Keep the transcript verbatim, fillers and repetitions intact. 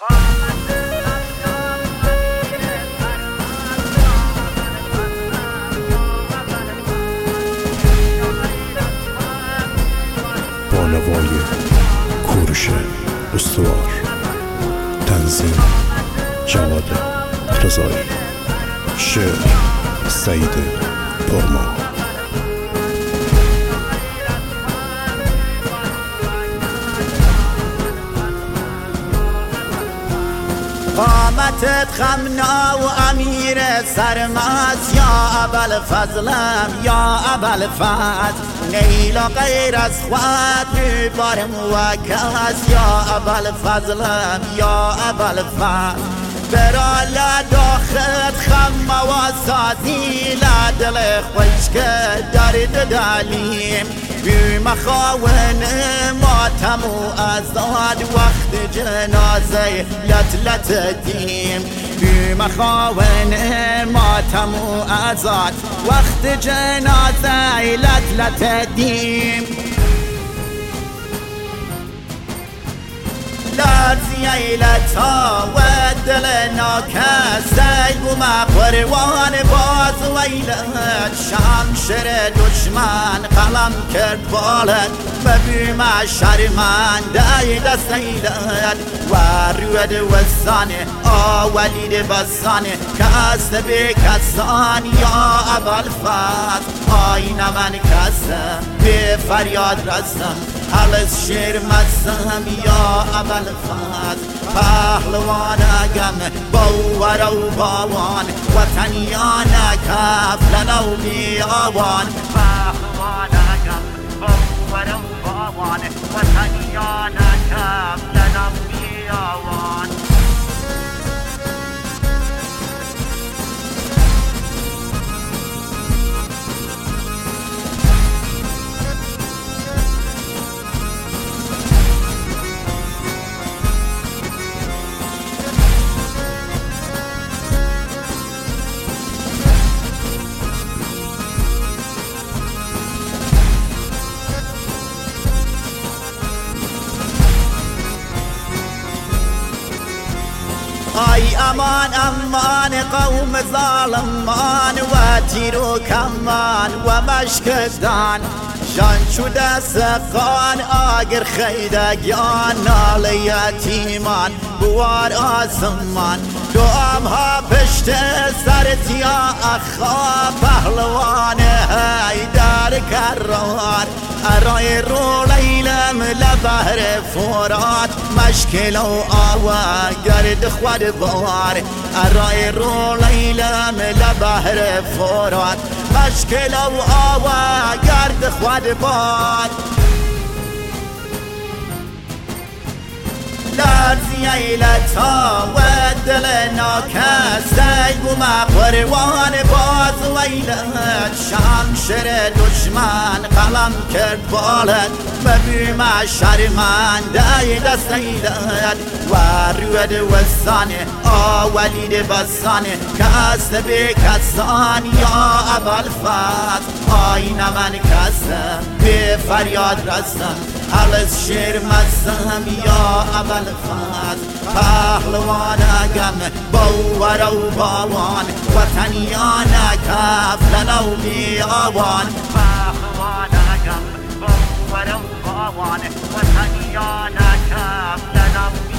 بانوای کوروش استوار، تنظیم جواد رضایی، شعر سعید پرما. قامتت خمنا و امیر سرمست، یا ابوالفضلم یا ابوالفضل، نیل و غیر از خود بار موکس، یا ابوالفضلم یا ابوالفضل. برا لداخت خم و سازی لدل خوشک درد دلیم، بی مخاون ماتم و ازاد وقت جنازه لت لت دیم، بی مخاون ماتم و ازاد وقت جنازه لت لت دیم. لرزی ایلتا و دل ناکسته گوما پروان باز ویلت، شمشیر دشمن قلم کرد بالت و بیم شرمنده دست ایلت، و رود وزانه آولید بزانه کست به کسان یا ابوالفضل. آین من کسم به فریاد رسم حلز شیر مزم یا ابوالفضل. پهلوانگم باور و باوان وطنیانک افلن و بیاوان، پهلوانگم باور و باوان وطنیانک افلن و بیاوان. آی امان امان قوم ظالمان و تیر و کمان و مشکدان، جان شده سقان آگر خیدگیان، نال یتیمان بوار آسمان، دوام ها پشت سرتیا اخا پهلوان حیدر کران. ارای رو لیلم لبهر فرات مشکل و آوا گرد خود بار، ارای رو لیلم لبهر فرات مشکل و آوا گرد خود بار. لرزی ایلتا و دل ناکسته گوما پروان باز ویلت، شمشیر دشمن قلم کرد بالت و بیم شرمنده دست ایلت، و رود وزانه آولید بزانه کست به کسان یا ابوالفضل. آین من کسم به فریاد رسم حلز شیر مزم یا ابوالفضل. پهلوانگم باور و باوان وطنیانک افلن و بیاوان، پهلوانگم باور و باوان وطنیانک افلن و